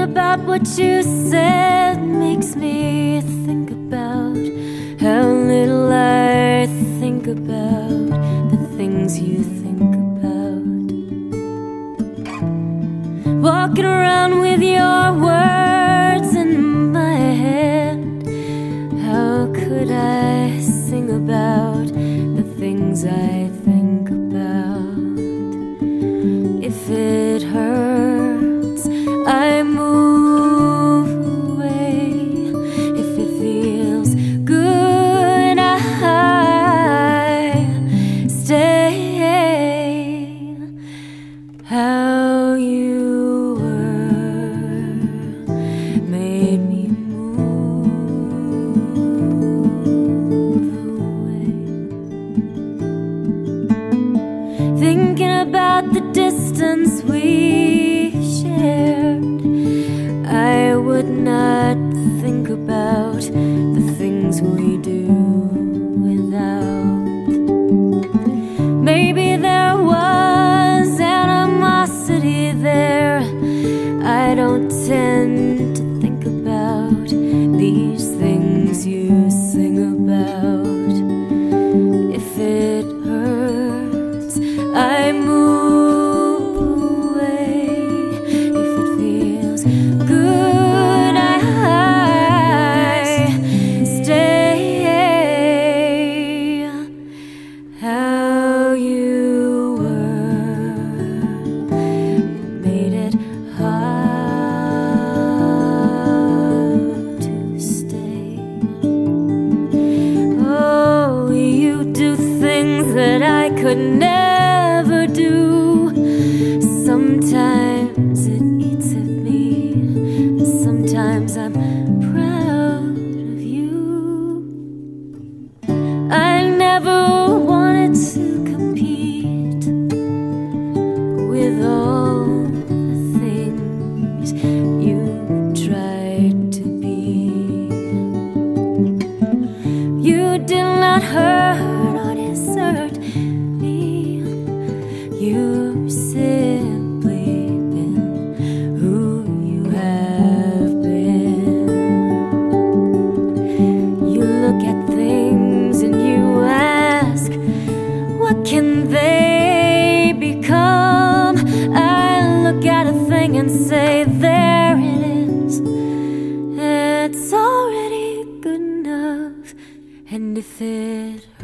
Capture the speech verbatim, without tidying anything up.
about what you said makes me think about how little I think about the things you think about. Walking around with your words in my head, how could I sing about the things I think about? If it hurts, I move away. If it feels good, I stay. How you were made me move away. Thinking about the distance we shared, I would not think about the things we do without. Maybe there was animosity there. I don't tend to think about these things you sing about. If it hurts, I move away. If it feels good, I stay. How you were made it hard to stay. Oh, you do things that I could never do. Sometimes it eats at me, and sometimes I'm proud of you. I never wanted to compete with all the things you've tried to be. You did not hurt or desert me. You've simply been who you have been. You look at things and you ask, what can they become? I look at a thing and say, there it is. It's already good enough. And if it